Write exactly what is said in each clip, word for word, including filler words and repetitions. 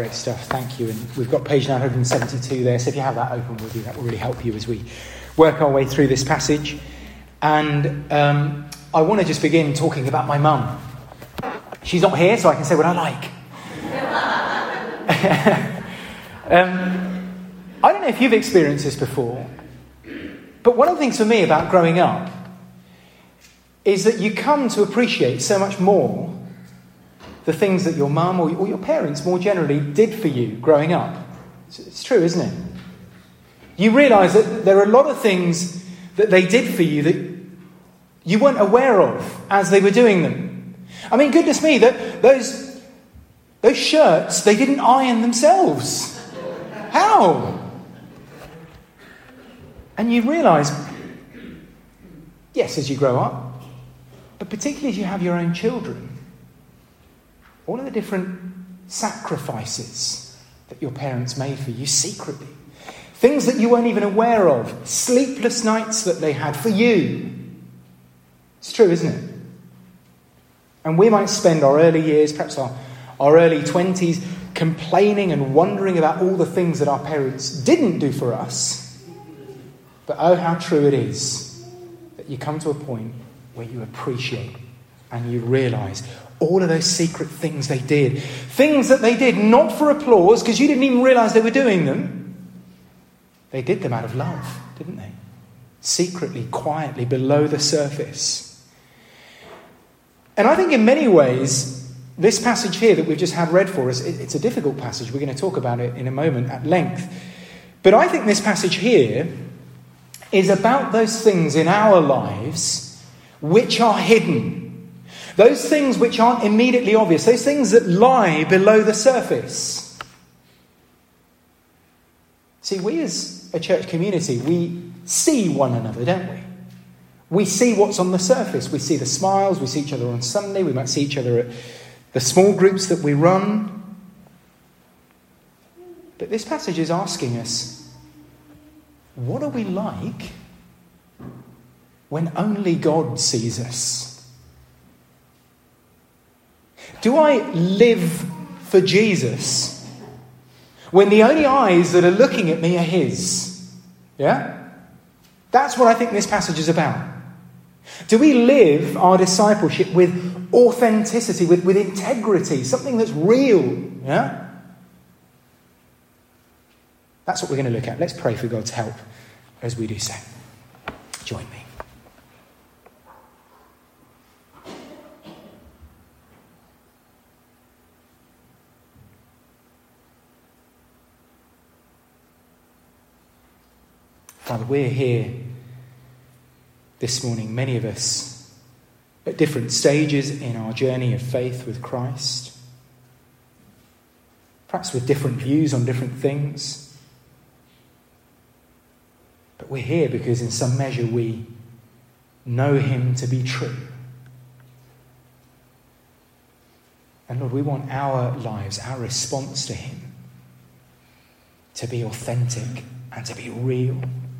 Great stuff, thank you. And we've got page nine hundred seventy-two there, so if you have that open with you, that will really help you as we work our way through this passage. And um, I want to just begin talking about my mum. She's not here, so I can say what I like. um, I don't know if you've experienced this before, but one of the things for me about growing up is that you come to appreciate so much more the things that your mum or, or your parents more generally did for you growing up. It's, it's true, isn't it? You realise that there are a lot of things that they did for you that you weren't aware of as they were doing them. I mean, goodness me, that those, those shirts, they didn't iron themselves. How? And you realise, yes, as you grow up, but particularly as you have your own children, all of the different sacrifices that your parents made for you secretly. Things that you weren't even aware of. Sleepless nights that they had for you. It's true, isn't it? And we might spend our early years, perhaps our, our early twenties, complaining and wondering about all the things that our parents didn't do for us. But oh, how true it is that you come to a point where you appreciate and you realise all of those secret things they did. Things that they did not for applause, because you didn't even realise they were doing them. They did them out of love, didn't they? Secretly, quietly, below the surface. And I think in many ways, this passage here that we've just had read for us, it's a difficult passage. We're going to talk about it in a moment at length. But I think this passage here is about those things in our lives which are hidden. Those things which aren't immediately obvious. Those things that lie below the surface. See, we as a church community, we see one another, don't we? We see what's on the surface. We see the smiles. We see each other on Sunday. We might see each other at the small groups that we run. But this passage is asking us, what are we like when only God sees us? Do I live for Jesus when the only eyes that are looking at me are his? Yeah? That's what I think this passage is about. Do we live our discipleship with authenticity, with, with integrity, something that's real? Yeah? That's what we're going to look at. Let's pray for God's help as we do so. Join me. Father, we're here this morning, many of us, at different stages in our journey of faith with Christ. Perhaps with different views on different things. But we're here because in some measure we know him to be true. And Lord, we want our lives, our response to him, to be authentic and to be real.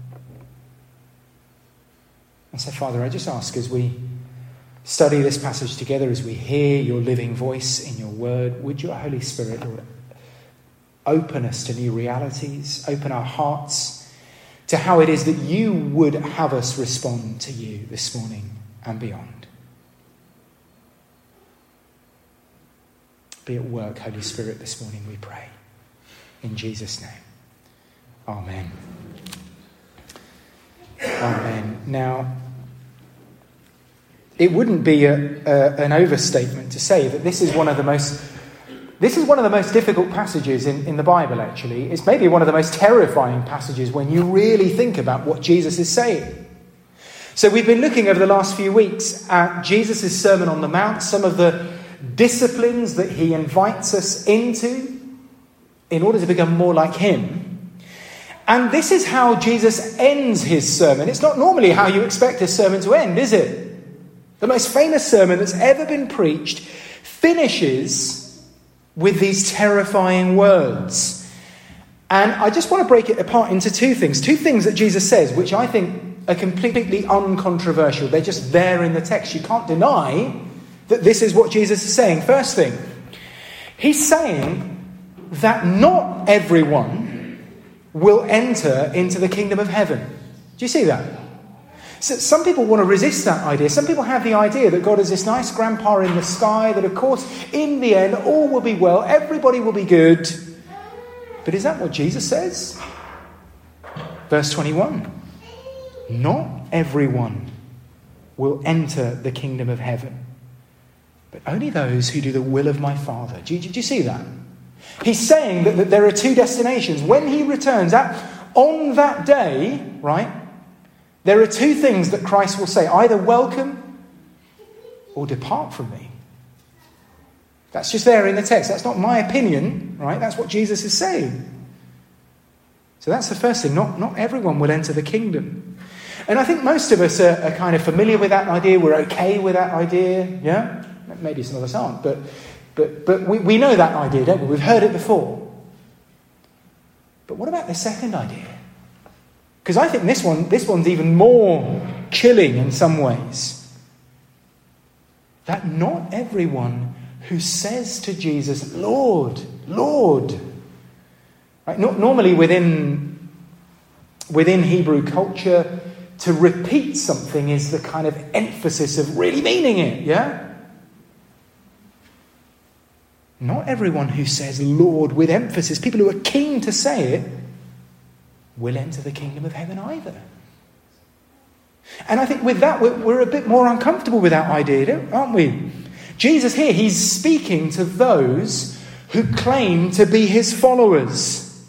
And so, Father, I just ask as we study this passage together, as we hear your living voice in your word, would your Holy Spirit, Lord, open us to new realities, open our hearts to how it is that you would have us respond to you this morning and beyond. Be at work, Holy Spirit, this morning, we pray. In Jesus' name. Amen. Amen. Now, it wouldn't be a, a, an overstatement to say that this is one of the most this is one of the most difficult passages in, in the Bible, actually. It's maybe one of the most terrifying passages when you really think about what Jesus is saying. So we've been looking over the last few weeks at Jesus' Sermon on the Mount, some of the disciplines that he invites us into in order to become more like him. And this is how Jesus ends his sermon. It's not normally how you expect a sermon to end, is it? The most famous sermon that's ever been preached finishes with these terrifying words. And I just want to break it apart into two things. Two things that Jesus says, which I think are completely uncontroversial. They're just there in the text. You can't deny that this is what Jesus is saying. First thing, he's saying that not everyone will enter into the kingdom of heaven. Do you see that? So some people want to resist that idea. Some people have the idea that God is this nice grandpa in the sky, that of course in the end all will be well, everybody will be good. But is that what Jesus says? Verse twenty-one. Not everyone will enter the kingdom of heaven, but only those who do the will of my Father. Do you, do you see that? He's saying that, that there are two destinations. When he returns, at, on that day, right, there are two things that Christ will say. Either welcome or depart from me. That's just there in the text. That's not my opinion, right? That's what Jesus is saying. So that's the first thing. Not, not everyone will enter the kingdom. And I think most of us are, are kind of familiar with that idea. We're okay with that idea, yeah? Maybe some of us aren't, but but but we, we know that idea, don't we? We've heard it before. But what about the second idea? Because I think this one, this one's even more chilling in some ways. That not everyone who says to Jesus, Lord, Lord. Right? Not, normally within, within Hebrew culture, to repeat something is the kind of emphasis of really meaning it, yeah? Not everyone who says Lord with emphasis, people who are keen to say it, will enter the kingdom of heaven either. And I think with that, we're, we're a bit more uncomfortable with that idea, aren't we? Jesus here, he's speaking to those who claim to be his followers.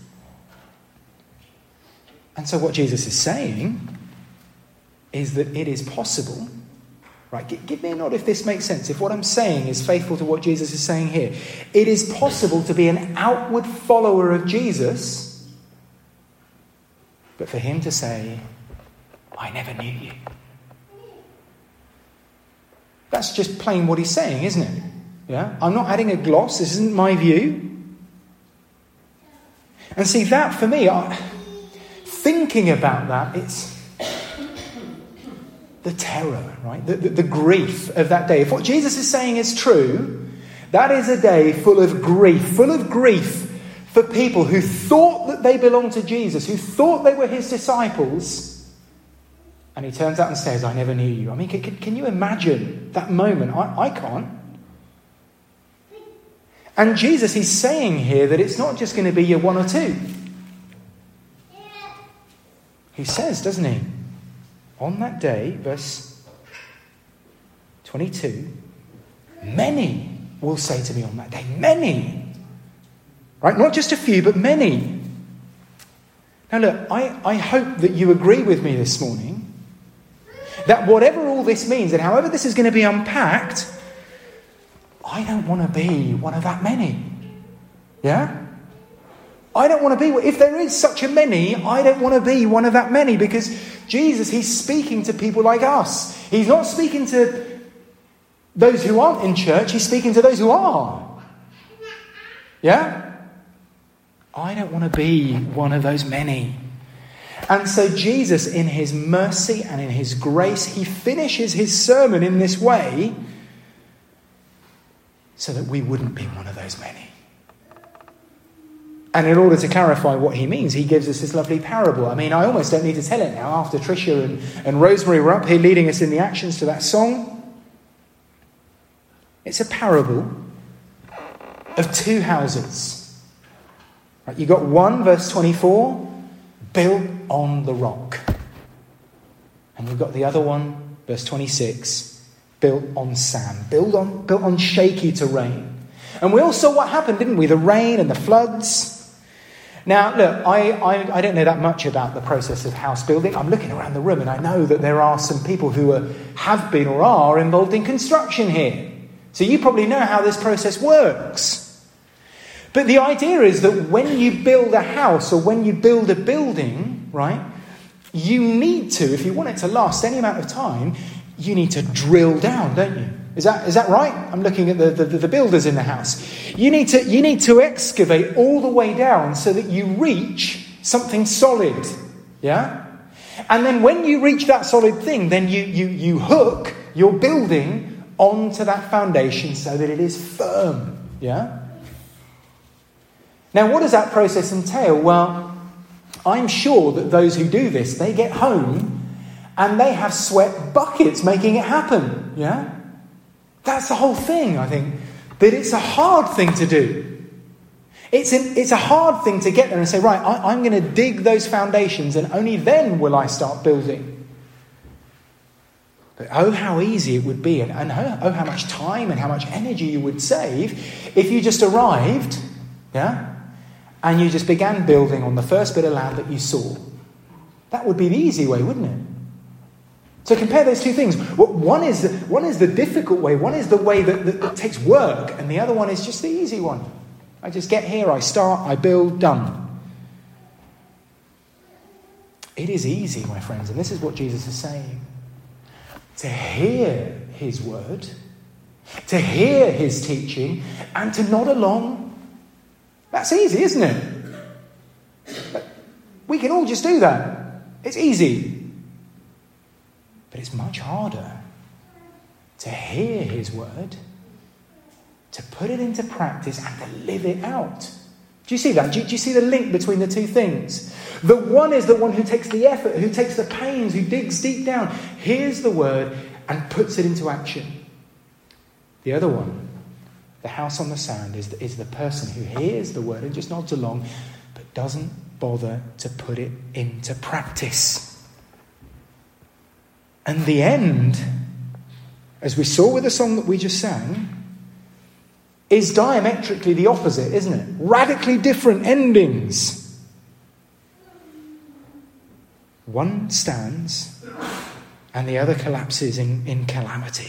And so what Jesus is saying is that it is possible, right? Give, give me a nod if this makes sense. If what I'm saying is faithful to what Jesus is saying here. It is possible to be an outward follower of Jesus, but for him to say, I never knew you. That's just plain what he's saying, isn't it? Yeah? I'm not adding a gloss. This isn't my view. And see, that for me, I, thinking about that, it's the terror, right? The, the, the grief of that day. If what Jesus is saying is true, that is a day full of grief, full of grief for people who thought that they belonged to Jesus, who thought they were his disciples, and he turns out and says, I never knew you. I mean, can, can you imagine that moment? I, I can't. And Jesus, he's saying here that it's not just going to be your one or two. He says, doesn't he? On that day, verse twenty-two, many will say to me on that day, many. Right? Not just a few, but many. Now look, I, I hope that you agree with me this morning that whatever all this means and however this is going to be unpacked, I don't want to be one of that many. Yeah? I don't want to be, if there is such a many, I don't want to be one of that many, because Jesus, he's speaking to people like us. He's not speaking to those who aren't in church, he's speaking to those who are. Yeah? I don't want to be one of those many. And so Jesus, in his mercy and in his grace, he finishes his sermon in this way so that we wouldn't be one of those many. And in order to clarify what he means, he gives us this lovely parable. I mean, I almost don't need to tell it now after Tricia and, and Rosemary were up here leading us in the actions to that song. It's a parable of two houses. Right, you got one, verse twenty-four, built on the rock. And you've got the other one, verse twenty-six, built on sand, built on, built on shaky terrain. And we all saw what happened, didn't we? The rain and the floods. Now, look, I, I, I don't know that much about the process of house building. I'm looking around the room and I know that there are some people who are, have been or are involved in construction here. So you probably know how this process works. But the idea is that when you build a house or when you build a building, right, you need to, if you want it to last any amount of time, you need to drill down, don't you? Is that is that right? I'm looking at the, the, the builders in the house. You need to you need to excavate all the way down so that you reach something solid. Yeah? And then when you reach that solid thing, then you you you hook your building onto that foundation so that it is firm. Yeah? Now, what does that process entail? Well, I'm sure that those who do this, they get home and they have sweat buckets making it happen. Yeah? That's the whole thing, I think. That it's a hard thing to do. It's, an, it's a hard thing to get there and say, right, I, I'm going to dig those foundations and only then will I start building. But oh, how easy it would be, and, and oh, oh, how much time and how much energy you would save if you just arrived, yeah, and you just began building on the first bit of land that you saw. That would be the easy way, wouldn't it? So compare those two things. One is the, one is the difficult way, one is the way that, that, that takes work, and the other one is just the easy one. I just get here, I start, I build, done. It is easy, my friends, and this is what Jesus is saying. To hear his word, to hear his teaching, and to nod along. That's easy, isn't it? We can all just do that. It's easy. But it's much harder to hear his word, to put it into practice, and to live it out. Do you see that? Do you, do you see the link between the two things? The one is the one who takes the effort, who takes the pains, who digs deep down, hears the word, and puts it into action. The other one, the house on the sand, is the, is the person who hears the word and just nods along, but doesn't bother to put it into practice. And the end, as we saw with the song that we just sang, is diametrically the opposite, isn't it? Radically different endings. One stands and the other collapses in, in calamity.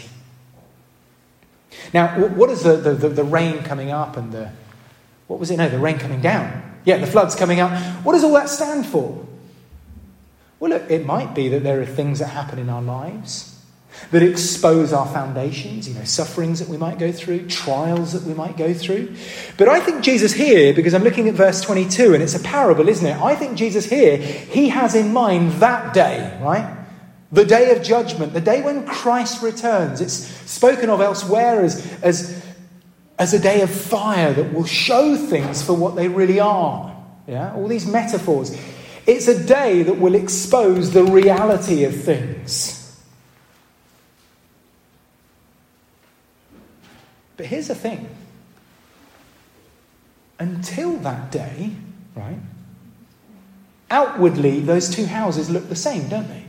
Now, what is the, the, the, the rain coming up and the... What was it? No, the rain coming down. Yeah, the floods coming up. What does all that stand for? Well, look, it might be that there are things that happen in our lives that expose our foundations, you know, sufferings that we might go through, trials that we might go through. But I think Jesus here, because I'm looking at verse twenty-two, and it's a parable, isn't it? I think Jesus here, he has in mind that day, right? The day of judgment, the day when Christ returns. It's spoken of elsewhere as, as, as a day of fire that will show things for what they really are. Yeah, all these metaphors. It's a day that will expose the reality of things. But here's the thing. Until that day, right, outwardly those two houses look the same, don't they?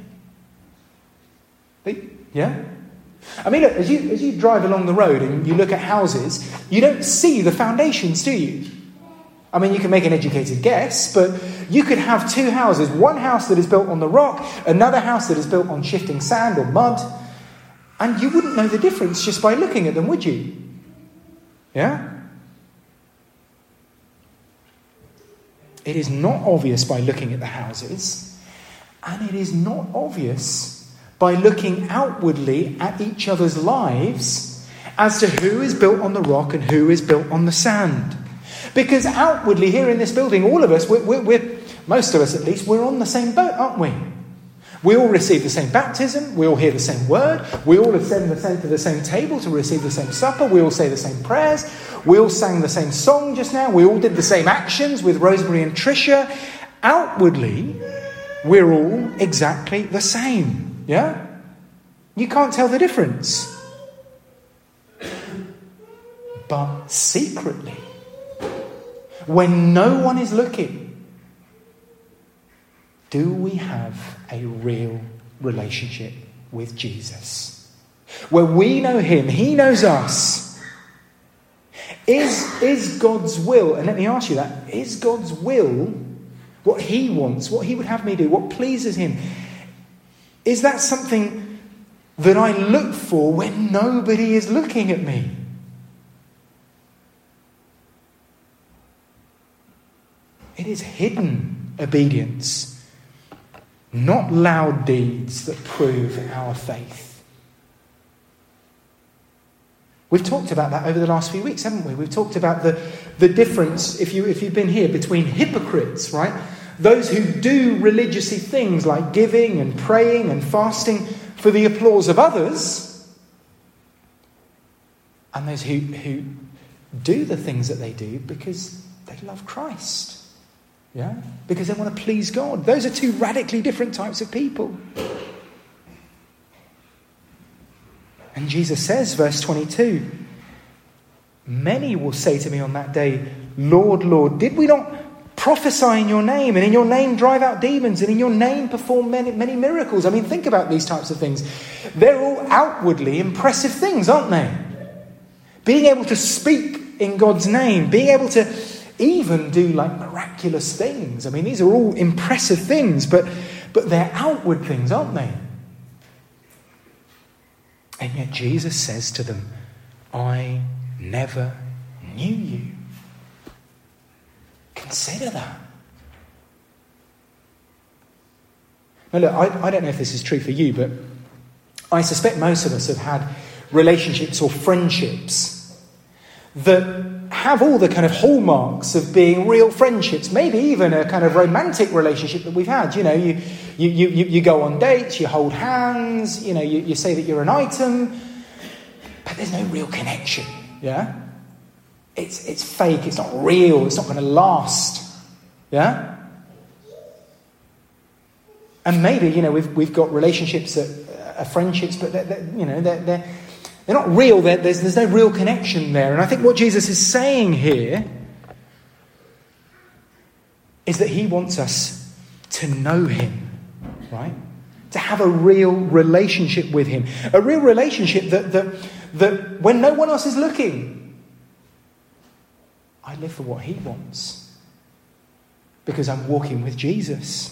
They yeah? I mean, look, as you, as you drive along the road and you look at houses, you don't see the foundations, do you? I mean, you can make an educated guess, but you could have two houses. One house that is built on the rock, another house that is built on shifting sand or mud. And you wouldn't know the difference just by looking at them, would you? Yeah? It is not obvious by looking at the houses, and it is not obvious by looking outwardly at each other's lives as to who is built on the rock and who is built on the sand. Because outwardly, here in this building, all of us, we're, we're, we're, most of us at least, we're on the same boat, aren't we? We all receive the same baptism. We all hear the same word. We all ascend the same to the same table to receive the same supper. We all say the same prayers. We all sang the same song just now. We all did the same actions with Rosemary and Tricia. Outwardly, we're all exactly the same. Yeah? You can't tell the difference. But secretly, when no one is looking, do we have a real relationship with Jesus? Where we know him, he knows us. Is, is God's will, and let me ask you that, is God's will what he wants, what he would have me do, what pleases him? Is that something that I look for when nobody is looking at me? It is hidden obedience, not loud deeds, that prove our faith. We've talked about that over the last few weeks, haven't we? We've talked about the, the difference, if, you, if you've been here, between hypocrites, right? Those who do religious-y things like giving and praying and fasting for the applause of others, and those who, who do the things that they do because they love Christ. Yeah? Because they want to please God. Those are two radically different types of people. And Jesus says, verse twenty-two, many will say to me on that day, Lord, Lord, did we not prophesy in your name, and in your name drive out demons, and in your name perform many, many miracles? I mean, think about these types of things. They're all outwardly impressive things, aren't they? Being able to speak in God's name, being able to even do like miraculous things. I mean, these are all impressive things, but, but they're outward things, aren't they? And yet Jesus says to them, I never knew you. Consider that. Now look, I, I don't know if this is true for you, but I suspect most of us have had relationships or friendships that have all the kind of hallmarks of being real friendships, maybe even a kind of romantic relationship that we've had. You know, you you you, you go on dates, you hold hands, you know, you, you say that you're an item, but there's no real connection, yeah? It's it's fake, it's not real, it's not going to last, yeah? And maybe, you know, we've we've got relationships that are friendships, but they're, they're, you know, they're, they're They're not real. They're, there's, there's no real connection there. And I think what Jesus is saying here is that he wants us to know him, right? To have a real relationship with him. A real relationship that, that, that when no one else is looking, I live for what he wants. Because I'm walking with Jesus.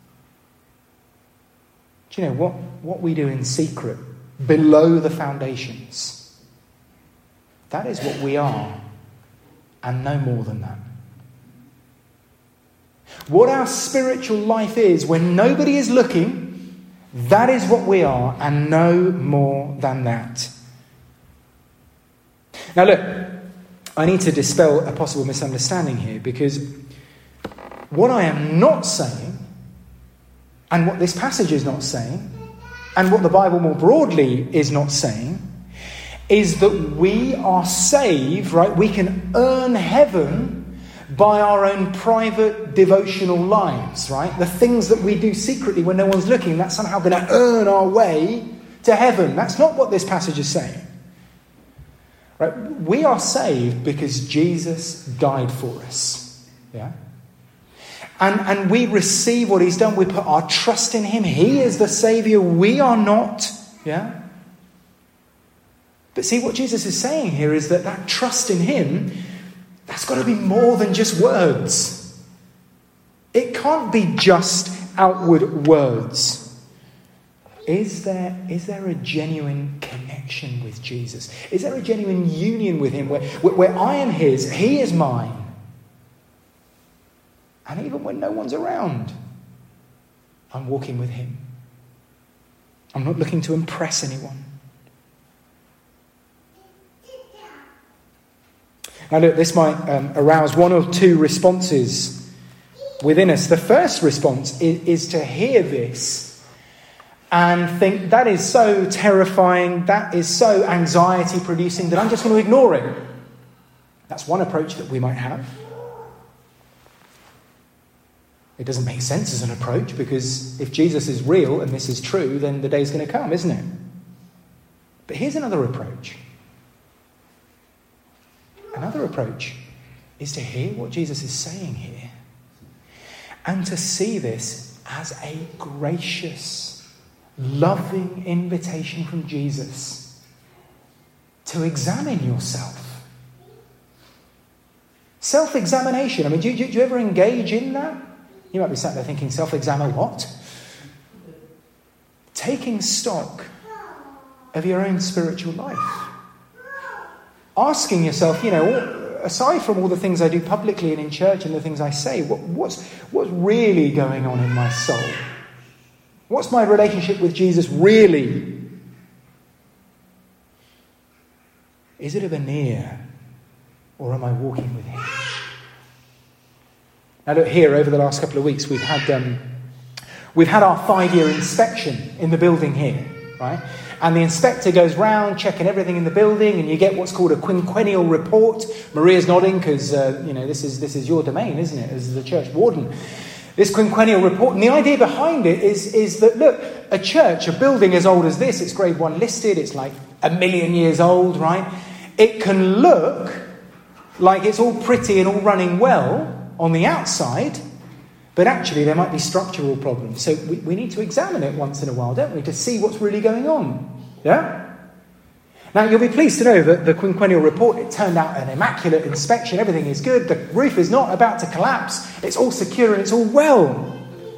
Do you know what, what we do in secret, below the foundations, that is what we are, and no more than that. What our spiritual life is when nobody is looking, that is what we are, and no more than that. Now look, I need to dispel a possible misunderstanding here, because what I am not saying, and what this passage is not saying, and what the Bible more broadly is not saying, is that we are saved, right? We can earn heaven by our own private devotional lives, right? The things that we do secretly when no one's looking, that's somehow going to earn our way to heaven. That's not what this passage is saying. Right? We are saved because Jesus died for us. Yeah? And, and we receive what he's done. We put our trust in him. He is the Saviour. We are not. Yeah? But see, what Jesus is saying here is that that trust in him, that's got to be more than just words. It can't be just outward words. Is there, is there a genuine connection with Jesus? Is there a genuine union with him where, where, where I am his, he is mine? And even when no one's around, I'm walking with him. I'm not looking to impress anyone. Now look, this might um, arouse one or two responses within us. The first response is, is to hear this and think that is so terrifying, that is so anxiety producing that I'm just going to ignore it. That's one approach that we might have. It doesn't make sense as an approach, because if Jesus is real and this is true, then the day's going to come, isn't it? But here's another approach. Another approach is to hear what Jesus is saying here and to see this as a gracious, loving invitation from Jesus to examine yourself. Self-examination. I mean, do you, do you ever engage in that? You might be sat there thinking, self-examine what? Taking stock of your own spiritual life. Asking yourself, you know, aside from all the things I do publicly and in church and the things I say, what, what's, what's really going on in my soul? What's my relationship with Jesus really? Is it a veneer, or am I walking with him? Now look, here over the last couple of weeks we've had um, we've had our five-year inspection in the building here, right? And the inspector goes round checking everything in the building, and you get what's called a quinquennial report. Maria's nodding because uh, you know this is this is your domain, isn't it, as the church warden? This quinquennial report, and the idea behind it is is that look, a church, a building as old as this, it's grade one listed, it's like a million years old, right? It can look like it's all pretty and all running well on the outside, but actually there might be structural problems. So we, we need to examine it once in a while, don't we, to see what's really going on. Yeah? Now, you'll be pleased to know that the quinquennial report, it turned out an immaculate inspection. Everything is good. The roof is not about to collapse. It's all secure and it's all well.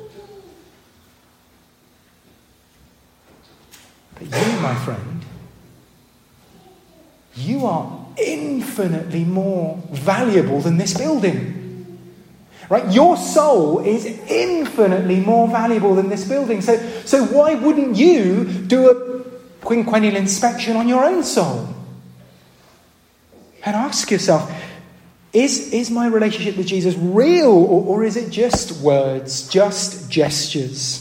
But you, my friend, you are infinitely more valuable than this building. Right? Your soul is infinitely more valuable than this building. So, so why wouldn't you do a quinquennial inspection on your own soul? And ask yourself, is, is my relationship with Jesus real, or, or is it just words, just gestures?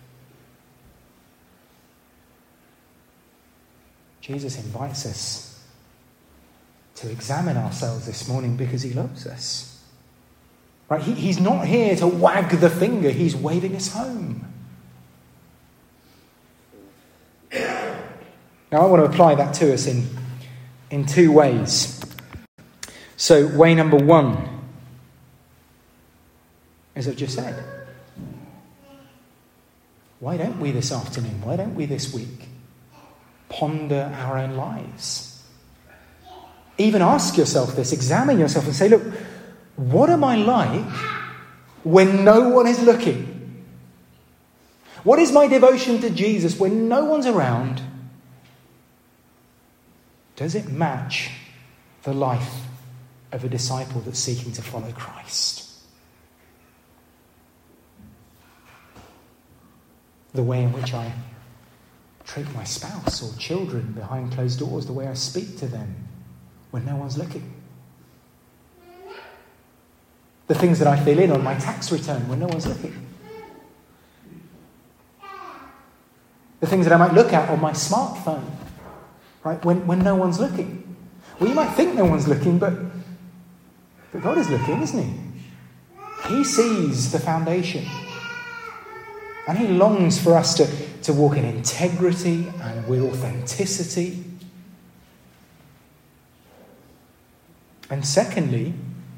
Jesus invites us to examine ourselves this morning because he loves us. Right? He, he's not here to wag the finger. He's waving us home. Now, I want to apply that to us in, in two ways. So, way number one, as I've just said, why don't we this afternoon, why don't we this week ponder our own lives? Even ask yourself this, examine yourself and say, look, what am I like when no one is looking? What is my devotion to Jesus when no one's around? Does it match the life of a disciple that's seeking to follow Christ? The way in which I treat my spouse or children behind closed doors, the way I speak to them when no one's looking. The things that I fill in on my tax return when no one's looking. The things that I might look at on my smartphone, right, when, when no one's looking. Well, you might think no one's looking, but, but God is looking, isn't he? He sees the foundation. And he longs for us to, to walk in integrity and with authenticity. And secondly,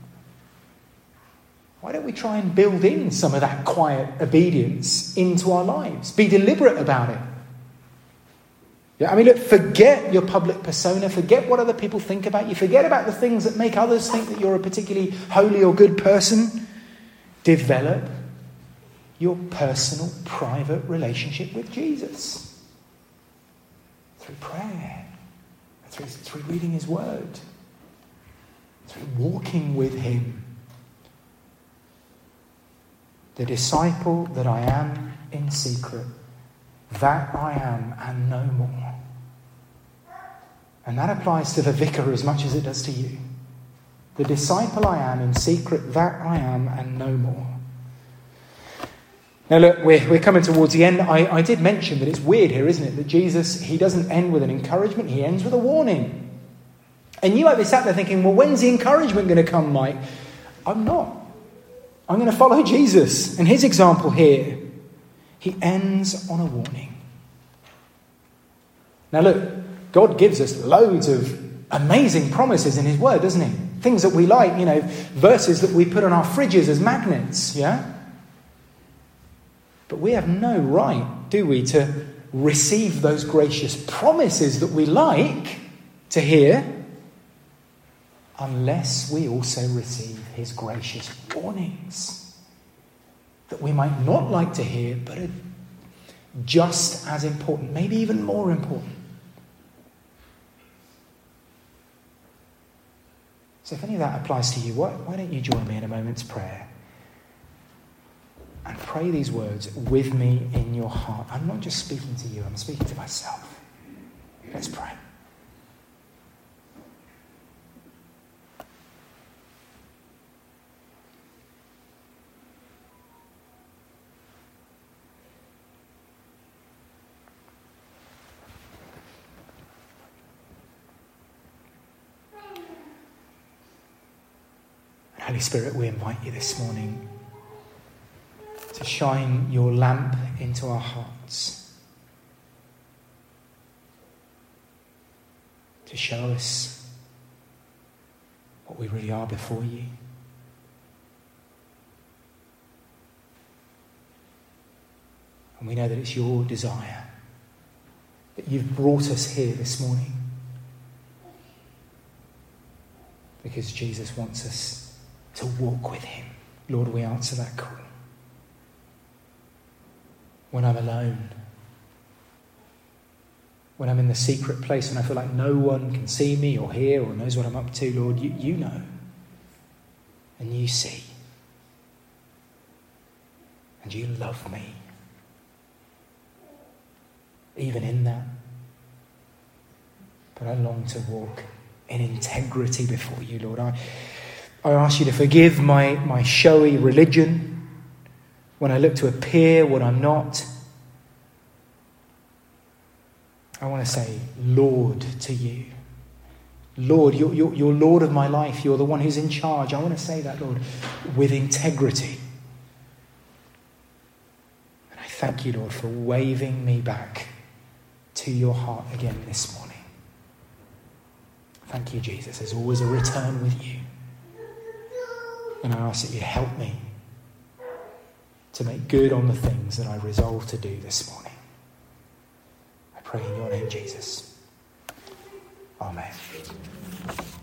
why don't we try and build in some of that quiet obedience into our lives? Be deliberate about it. Yeah, I mean, look, forget your public persona. Forget what other people think about you. Forget about the things that make others think that you're a particularly holy or good person. Develop your personal, private relationship with Jesus. Through prayer. Through, through reading his word. Through walking with him. The disciple that I am in secret, that I am and no more. And that applies to the vicar as much as it does to you. The disciple I am in secret, that I am and no more. Now look, we're, we're coming towards the end. I, I did mention that it's weird here, isn't it? That Jesus, he doesn't end with an encouragement, he ends with a warning. And you might be sat there thinking, well, when's the encouragement going to come, Mike? I'm not. I'm going to follow Jesus. And his example here, he ends on a warning. Now look, God gives us loads of amazing promises in his word, doesn't he? Things that we like, you know, verses that we put on our fridges as magnets, yeah? But we have no right, do we, to receive those gracious promises that we like to hear unless we also receive his gracious warnings that we might not like to hear, but are just as important, maybe even more important. So if any of that applies to you, why, why don't you join me in a moment's prayer and pray these words with me in your heart. I'm not just speaking to you, I'm speaking to myself. Let's pray. Holy Spirit, we invite you this morning to shine your lamp into our hearts, to show us what we really are before you. And we know that it's your desire, that you've brought us here this morning because Jesus wants us to walk with him. Lord, we answer that call. When I'm alone, when I'm in the secret place and I feel like no one can see me or hear or knows what I'm up to, Lord, you, you know and you see. And you love me. Even in that. But I long to walk in integrity before you, Lord. I, I ask you to forgive my, my showy religion when I look to appear what I'm not. I want to say, Lord, to you. Lord, you're, you're, you're Lord of my life. You're the one who's in charge. I want to say that, Lord, with integrity. And I thank you, Lord, for waving me back to your heart again this morning. Thank you, Jesus. There's always a return with you. And I ask that you help me to make good on the things that I resolve to do this morning. I pray in your name, Jesus. Amen.